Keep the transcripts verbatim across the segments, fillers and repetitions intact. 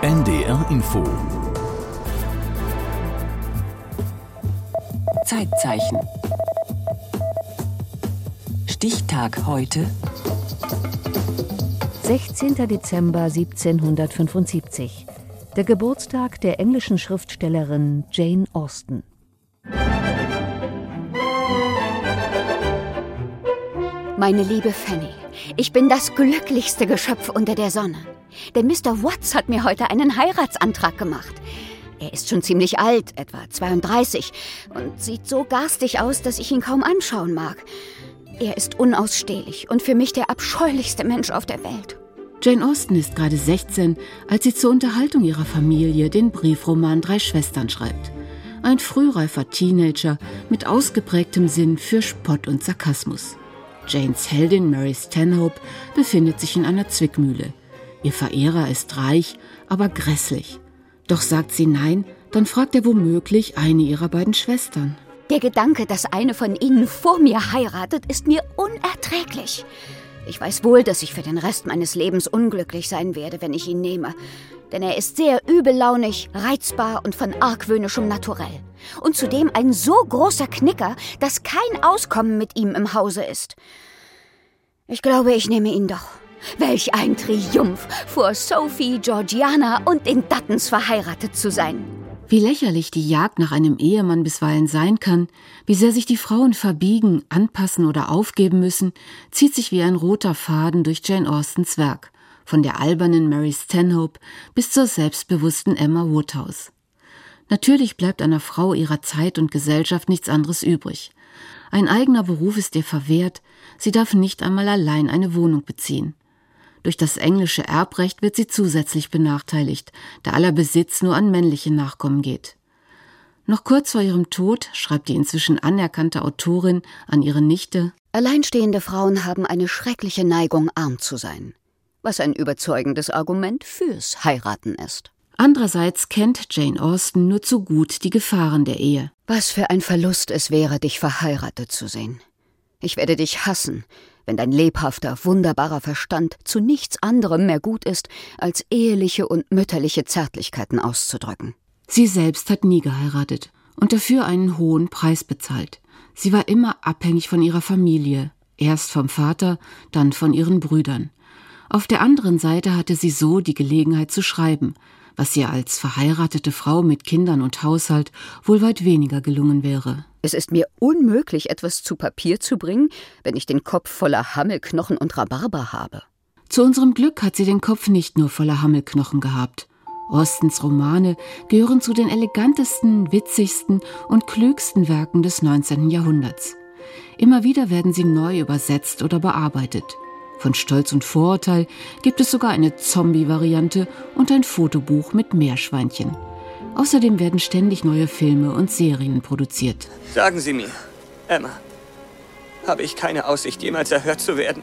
N D R Info. Zeitzeichen. Stichtag heute. sechzehnter Dezember siebzehnhundertfünfundsiebzig. Der Geburtstag der englischen Schriftstellerin Jane Austen. Meine liebe Fanny, ich bin das glücklichste Geschöpf unter der Sonne. Der Mister Watts hat mir heute einen Heiratsantrag gemacht. Er ist schon ziemlich alt, etwa zweiunddreißig, und sieht so garstig aus, dass ich ihn kaum anschauen mag. Er ist unausstehlich und für mich der abscheulichste Mensch auf der Welt. Jane Austen ist gerade sechzehn, als sie zur Unterhaltung ihrer Familie den Briefroman Drei Schwestern schreibt. Ein frühreifer Teenager mit ausgeprägtem Sinn für Spott und Sarkasmus. Janes Heldin Mary Stanhope befindet sich in einer Zwickmühle. Ihr Verehrer ist reich, aber grässlich. Doch sagt sie nein, dann fragt er womöglich eine ihrer beiden Schwestern. Der Gedanke, dass eine von ihnen vor mir heiratet, ist mir unerträglich. Ich weiß wohl, dass ich für den Rest meines Lebens unglücklich sein werde, wenn ich ihn nehme. Denn er ist sehr übellaunig, reizbar und von argwöhnischem Naturell. Und zudem ein so großer Knicker, dass kein Auskommen mit ihm im Hause ist. Ich glaube, ich nehme ihn doch. Welch ein Triumph, vor Sophie, Georgiana und den Duttons verheiratet zu sein. Wie lächerlich die Jagd nach einem Ehemann bisweilen sein kann, wie sehr sich die Frauen verbiegen, anpassen oder aufgeben müssen, zieht sich wie ein roter Faden durch Jane Austens Werk, von der albernen Mary Stanhope bis zur selbstbewussten Emma Woodhouse. Natürlich bleibt einer Frau ihrer Zeit und Gesellschaft nichts anderes übrig. Ein eigener Beruf ist ihr verwehrt, sie darf nicht einmal allein eine Wohnung beziehen. Durch das englische Erbrecht wird sie zusätzlich benachteiligt, da aller Besitz nur an männliche Nachkommen geht. Noch kurz vor ihrem Tod schreibt die inzwischen anerkannte Autorin an ihre Nichte: Alleinstehende Frauen haben eine schreckliche Neigung, arm zu sein, was ein überzeugendes Argument fürs Heiraten ist. Andererseits kennt Jane Austen nur zu gut die Gefahren der Ehe. Was für ein Verlust es wäre, dich verheiratet zu sehen. Ich werde dich hassen, wenn dein lebhafter, wunderbarer Verstand zu nichts anderem mehr gut ist, als eheliche und mütterliche Zärtlichkeiten auszudrücken. Sie selbst hat nie geheiratet und dafür einen hohen Preis bezahlt. Sie war immer abhängig von ihrer Familie, erst vom Vater, dann von ihren Brüdern. Auf der anderen Seite hatte sie so die Gelegenheit zu schreiben, was ihr als verheiratete Frau mit Kindern und Haushalt wohl weit weniger gelungen wäre. Es ist mir unmöglich, etwas zu Papier zu bringen, wenn ich den Kopf voller Hammelknochen und Rhabarber habe. Zu unserem Glück hat sie den Kopf nicht nur voller Hammelknochen gehabt. Austens Romane gehören zu den elegantesten, witzigsten und klügsten Werken des neunzehnten Jahrhunderts. Immer wieder werden sie neu übersetzt oder bearbeitet. Von Stolz und Vorurteil gibt es sogar eine Zombie-Variante und ein Fotobuch mit Meerschweinchen. Außerdem werden ständig neue Filme und Serien produziert. Sagen Sie mir, Emma, habe ich keine Aussicht, jemals erhört zu werden?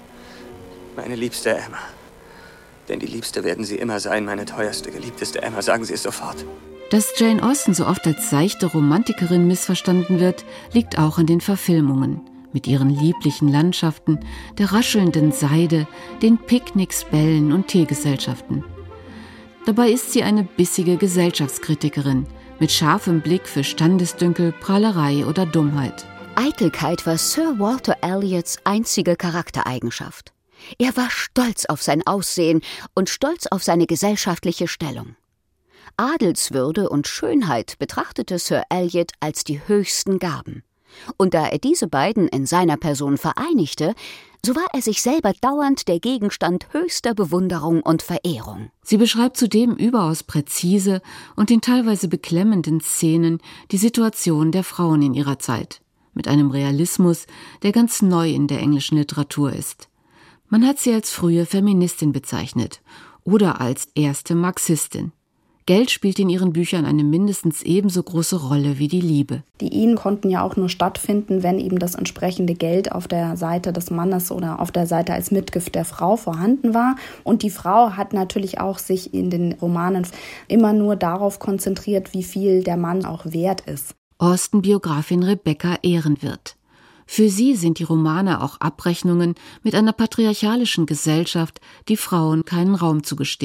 Meine liebste Emma. Denn die Liebste werden Sie immer sein, meine teuerste, geliebteste Emma. Sagen Sie es sofort. Dass Jane Austen so oft als seichte Romantikerin missverstanden wird, liegt auch an den Verfilmungen. Mit ihren lieblichen Landschaften, der raschelnden Seide, den Picknicks, Bällen und Teegesellschaften. Dabei ist sie eine bissige Gesellschaftskritikerin mit scharfem Blick für Standesdünkel, Prahlerei oder Dummheit. Eitelkeit war Sir Walter Elliot's einzige Charaktereigenschaft. Er war stolz auf sein Aussehen und stolz auf seine gesellschaftliche Stellung. Adelswürde und Schönheit betrachtete Sir Eliot als die höchsten Gaben. Und da er diese beiden in seiner Person vereinigte, so war er sich selber dauernd der Gegenstand höchster Bewunderung und Verehrung. Sie beschreibt zudem überaus präzise und in teilweise beklemmenden Szenen die Situation der Frauen in ihrer Zeit, mit einem Realismus, der ganz neu in der englischen Literatur ist. Man hat sie als frühe Feministin bezeichnet oder als erste Marxistin. Geld spielt in ihren Büchern eine mindestens ebenso große Rolle wie die Liebe. Die Ehen konnten ja auch nur stattfinden, wenn eben das entsprechende Geld auf der Seite des Mannes oder auf der Seite als Mitgift der Frau vorhanden war. Und die Frau hat natürlich auch sich in den Romanen immer nur darauf konzentriert, wie viel der Mann auch wert ist. Austen-Biografin Rebecca Ehrenwirth. Für sie sind die Romane auch Abrechnungen mit einer patriarchalischen Gesellschaft, die Frauen keinen Raum zugesteht.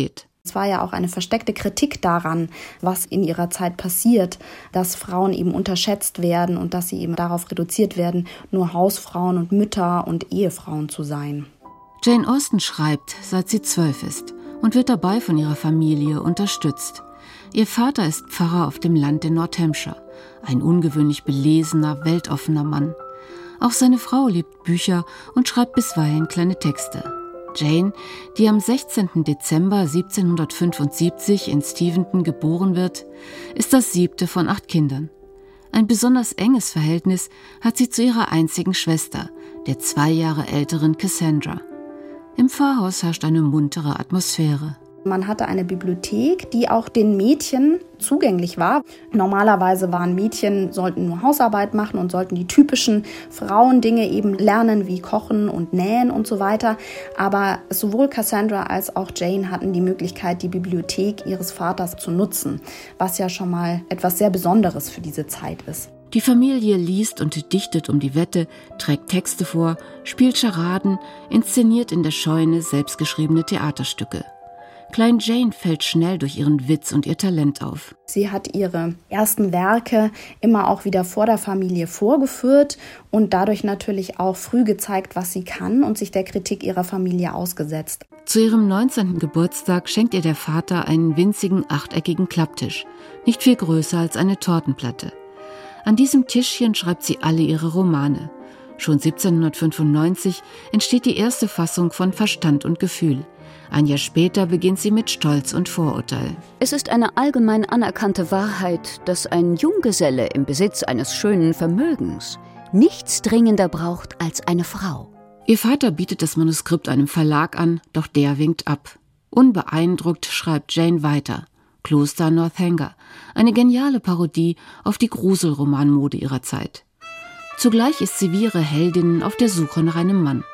Es war ja auch eine versteckte Kritik daran, was in ihrer Zeit passiert, dass Frauen eben unterschätzt werden und dass sie eben darauf reduziert werden, nur Hausfrauen und Mütter und Ehefrauen zu sein. Jane Austen schreibt, seit sie zwölf ist und wird dabei von ihrer Familie unterstützt. Ihr Vater ist Pfarrer auf dem Land in North Hampshire, ein ungewöhnlich belesener, weltoffener Mann. Auch seine Frau liebt Bücher und schreibt bisweilen kleine Texte. Jane, die am sechzehnten Dezember siebzehnhundertfünfundsiebzig in Steventon geboren wird, ist das siebte von acht Kindern. Ein besonders enges Verhältnis hat sie zu ihrer einzigen Schwester, der zwei Jahre älteren Cassandra. Im Pfarrhaus herrscht eine muntere Atmosphäre. Man hatte eine Bibliothek, die auch den Mädchen zugänglich war. Normalerweise waren Mädchen, sollten nur Hausarbeit machen und sollten die typischen Frauendinge eben lernen, wie Kochen und Nähen und so weiter. Aber sowohl Cassandra als auch Jane hatten die Möglichkeit, die Bibliothek ihres Vaters zu nutzen, was ja schon mal etwas sehr Besonderes für diese Zeit ist. Die Familie liest und dichtet um die Wette, trägt Texte vor, spielt Charaden, inszeniert in der Scheune selbstgeschriebene Theaterstücke. Klein Jane fällt schnell durch ihren Witz und ihr Talent auf. Sie hat ihre ersten Werke immer auch wieder vor der Familie vorgeführt und dadurch natürlich auch früh gezeigt, was sie kann und sich der Kritik ihrer Familie ausgesetzt. Zu ihrem neunzehnten Geburtstag schenkt ihr der Vater einen winzigen achteckigen Klapptisch, nicht viel größer als eine Tortenplatte. An diesem Tischchen schreibt sie alle ihre Romane. Schon siebzehnhundertfünfundneunzig entsteht die erste Fassung von Verstand und Gefühl. Ein Jahr später beginnt sie mit Stolz und Vorurteil. Es ist eine allgemein anerkannte Wahrheit, dass ein Junggeselle im Besitz eines schönen Vermögens nichts dringender braucht als eine Frau. Ihr Vater bietet das Manuskript einem Verlag an, doch der winkt ab. Unbeeindruckt schreibt Jane weiter. Kloster Northanger, eine geniale Parodie auf die Gruselromanmode ihrer Zeit. Zugleich ist sie wie ihre Heldinnen auf der Suche nach einem Mann.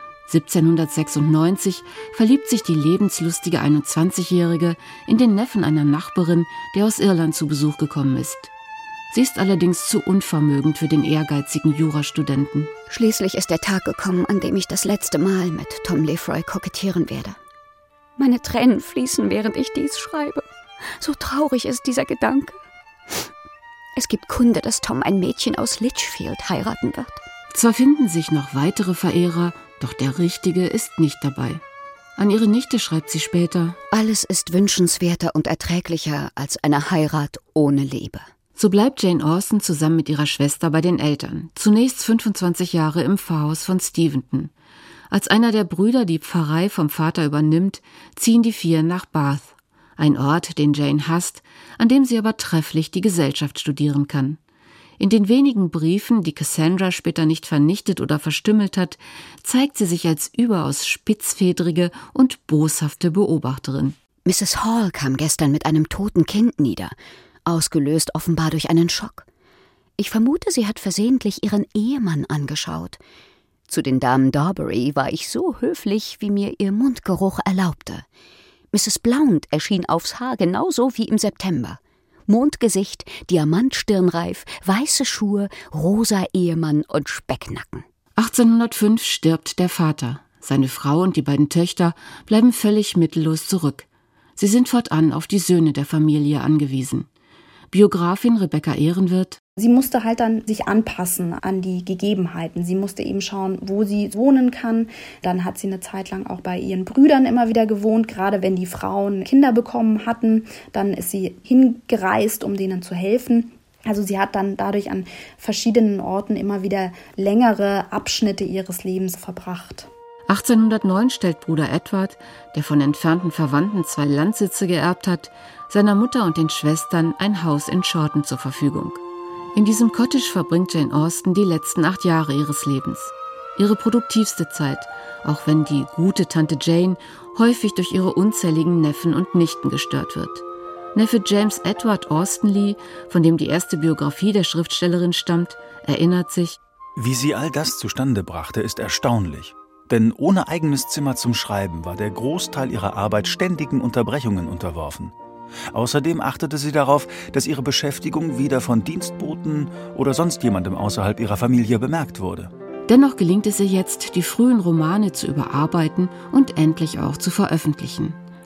siebzehnhundertsechsundneunzig verliebt sich die lebenslustige einundzwanzigjährige in den Neffen einer Nachbarin, der aus Irland zu Besuch gekommen ist. Sie ist allerdings zu unvermögend für den ehrgeizigen Jurastudenten. Schließlich ist der Tag gekommen, an dem ich das letzte Mal mit Tom Lefroy kokettieren werde. Meine Tränen fließen, während ich dies schreibe. So traurig ist dieser Gedanke. Es gibt Kunde, dass Tom ein Mädchen aus Litchfield heiraten wird. Zwar finden sich noch weitere Verehrer, doch der Richtige ist nicht dabei. An ihre Nichte schreibt sie später: Alles ist wünschenswerter und erträglicher als eine Heirat ohne Liebe. So bleibt Jane Austen zusammen mit ihrer Schwester bei den Eltern, zunächst fünfundzwanzig Jahre im Pfarrhaus von Steventon. Als einer der Brüder die Pfarrei vom Vater übernimmt, ziehen die vier nach Bath, ein Ort, den Jane hasst, an dem sie aber trefflich die Gesellschaft studieren kann. In den wenigen Briefen, die Cassandra später nicht vernichtet oder verstümmelt hat, zeigt sie sich als überaus spitzfedrige und boshafte Beobachterin. Misses Hall kam gestern mit einem toten Kind nieder, ausgelöst offenbar durch einen Schock. Ich vermute, sie hat versehentlich ihren Ehemann angeschaut. Zu den Damen Darbury war ich so höflich, wie mir ihr Mundgeruch erlaubte. Misses Blount erschien aufs Haar genauso wie im September. Mondgesicht, Diamantstirnreif, weiße Schuhe, rosa Ehemann und Specknacken. achtzehnhundertfünf stirbt der Vater. Seine Frau und die beiden Töchter bleiben völlig mittellos zurück. Sie sind fortan auf die Söhne der Familie angewiesen. Biografin Rebecca Ehrenwirth: Sie musste halt dann sich anpassen an die Gegebenheiten. Sie musste eben schauen, wo sie wohnen kann. Dann hat sie eine Zeit lang auch bei ihren Brüdern immer wieder gewohnt, gerade wenn die Frauen Kinder bekommen hatten. Dann ist sie hingereist, um denen zu helfen. Also sie hat dann dadurch an verschiedenen Orten immer wieder längere Abschnitte ihres Lebens verbracht. achtzehnhundertneun stellt Bruder Edward, der von entfernten Verwandten zwei Landsitze geerbt hat, seiner Mutter und den Schwestern ein Haus in Shorton zur Verfügung. In diesem Cottage verbringt Jane Austen die letzten acht Jahre ihres Lebens. Ihre produktivste Zeit, auch wenn die gute Tante Jane häufig durch ihre unzähligen Neffen und Nichten gestört wird. Neffe James Edward Austenley, von dem die erste Biografie der Schriftstellerin stammt, erinnert sich: Wie sie all das zustande brachte, ist erstaunlich. Denn ohne eigenes Zimmer zum Schreiben war der Großteil ihrer Arbeit ständigen Unterbrechungen unterworfen. Außerdem achtete sie darauf, dass ihre Beschäftigung weder von Dienstboten oder sonst jemandem außerhalb ihrer Familie bemerkt wurde. Dennoch gelingt es ihr jetzt, die frühen Romane zu überarbeiten und endlich auch zu veröffentlichen.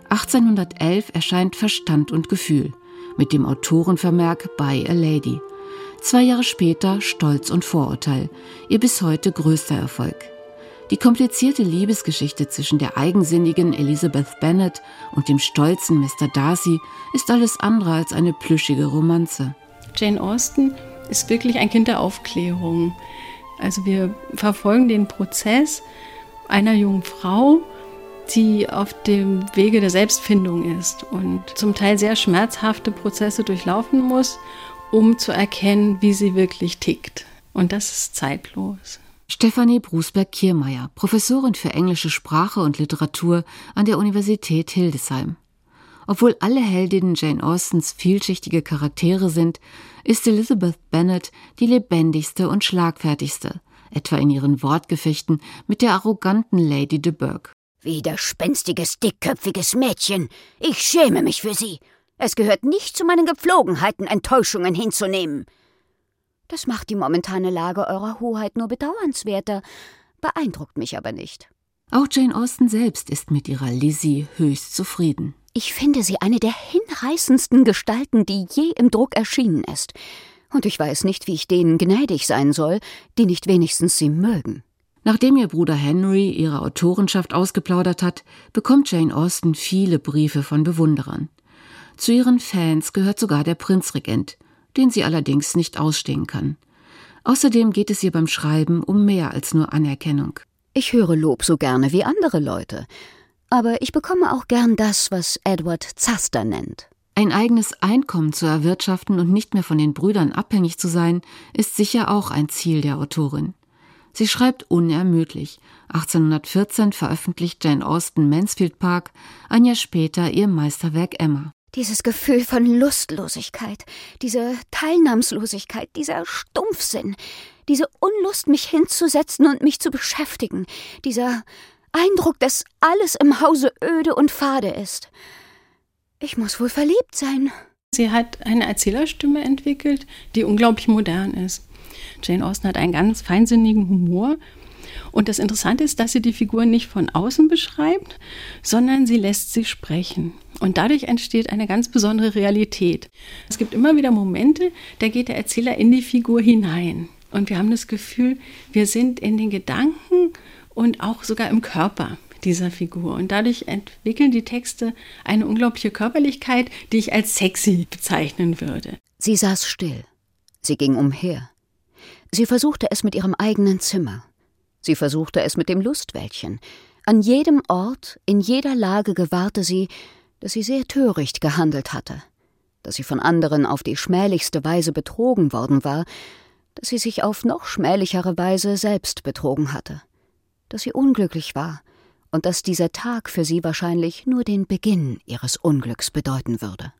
achtzehnhundertelf erscheint Verstand und Gefühl mit dem Autorenvermerk By a Lady. Zwei Jahre später Stolz und Vorurteil, ihr bis heute größter Erfolg. Die komplizierte Liebesgeschichte zwischen der eigensinnigen Elizabeth Bennet und dem stolzen Mister Darcy ist alles andere als eine plüschige Romanze. Jane Austen ist wirklich ein Kind der Aufklärung. Also wir verfolgen den Prozess einer jungen Frau, die auf dem Wege der Selbstfindung ist und zum Teil sehr schmerzhafte Prozesse durchlaufen muss, um zu erkennen, wie sie wirklich tickt. Und das ist zeitlos. Stefanie Brusberg-Kiermeier, Professorin für englische Sprache und Literatur an der Universität Hildesheim. Obwohl alle Heldinnen Jane Austens vielschichtige Charaktere sind, ist Elizabeth Bennet die lebendigste und schlagfertigste, etwa in ihren Wortgefechten mit der arroganten Lady de Burgh. Widerspenstiges, dickköpfiges Mädchen. Ich schäme mich für Sie. Es gehört nicht zu meinen Gepflogenheiten, Enttäuschungen hinzunehmen. Das macht die momentane Lage Eurer Hoheit nur bedauernswerter, beeindruckt mich aber nicht. Auch Jane Austen selbst ist mit ihrer Lizzie höchst zufrieden. Ich finde sie eine der hinreißendsten Gestalten, die je im Druck erschienen ist. Und ich weiß nicht, wie ich denen gnädig sein soll, die nicht wenigstens sie mögen. Nachdem ihr Bruder Henry ihre Autorenschaft ausgeplaudert hat, bekommt Jane Austen viele Briefe von Bewunderern. Zu ihren Fans gehört sogar der Prinzregent, den sie allerdings nicht ausstehen kann. Außerdem geht es ihr beim Schreiben um mehr als nur Anerkennung. Ich höre Lob so gerne wie andere Leute, aber ich bekomme auch gern das, was Edward Zaster nennt. Ein eigenes Einkommen zu erwirtschaften und nicht mehr von den Brüdern abhängig zu sein, ist sicher auch ein Ziel der Autorin. Sie schreibt unermüdlich. achtzehnhundertvierzehn veröffentlicht Jane Austen Mansfield Park, ein Jahr später ihr Meisterwerk Emma. Dieses Gefühl von Lustlosigkeit, diese Teilnahmslosigkeit, dieser Stumpfsinn, diese Unlust, mich hinzusetzen und mich zu beschäftigen, dieser Eindruck, dass alles im Hause öde und fade ist. Ich muss wohl verliebt sein. Sie hat eine Erzählerstimme entwickelt, die unglaublich modern ist. Jane Austen hat einen ganz feinsinnigen Humor. Und das Interessante ist, dass sie die Figuren nicht von außen beschreibt, sondern sie lässt sie sprechen. Und dadurch entsteht eine ganz besondere Realität. Es gibt immer wieder Momente, da geht der Erzähler in die Figur hinein. Und wir haben das Gefühl, wir sind in den Gedanken und auch sogar im Körper dieser Figur. Und dadurch entwickeln die Texte eine unglaubliche Körperlichkeit, die ich als sexy bezeichnen würde. Sie saß still. Sie ging umher. Sie versuchte es mit ihrem eigenen Zimmer. Sie versuchte es mit dem Lustwäldchen. An jedem Ort, in jeder Lage gewahrte sie, dass sie sehr töricht gehandelt hatte, dass sie von anderen auf die schmählichste Weise betrogen worden war, dass sie sich auf noch schmählichere Weise selbst betrogen hatte, dass sie unglücklich war und dass dieser Tag für sie wahrscheinlich nur den Beginn ihres Unglücks bedeuten würde.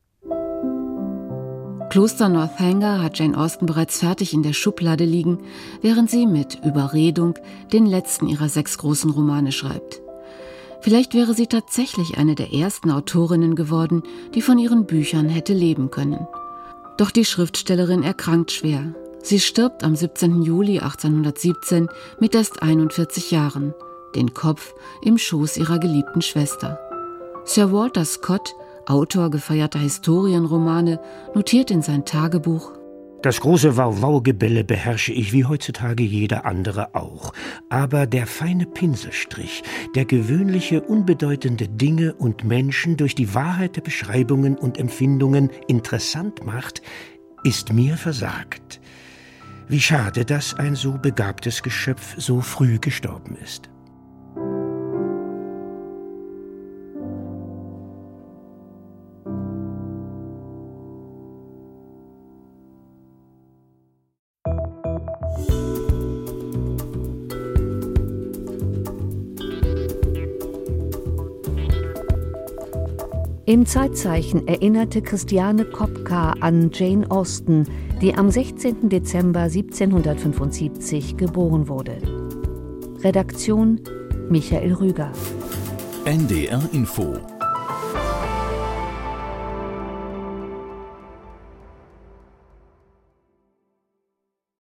Kloster Northanger hat Jane Austen bereits fertig in der Schublade liegen, während sie mit Überredung den letzten ihrer sechs großen Romane schreibt. Vielleicht wäre sie tatsächlich eine der ersten Autorinnen geworden, die von ihren Büchern hätte leben können. Doch die Schriftstellerin erkrankt schwer. Sie stirbt am siebzehnten Juli achtzehnhundertsiebzehn mit erst einundvierzig Jahren, den Kopf im Schoß ihrer geliebten Schwester. Sir Walter Scott, Autor gefeierter Historienromane, notiert in sein Tagebuch: Das große Wauwau-Gebelle beherrsche ich wie heutzutage jeder andere auch. Aber der feine Pinselstrich, der gewöhnliche, unbedeutende Dinge und Menschen durch die Wahrheit der Beschreibungen und Empfindungen interessant macht, ist mir versagt. Wie schade, dass ein so begabtes Geschöpf so früh gestorben ist. Im Zeitzeichen erinnerte Christiane Kopka an Jane Austen, die am sechzehnten Dezember siebzehnhundertfünfundsiebzig geboren wurde. Redaktion Michael Rüger. N D R Info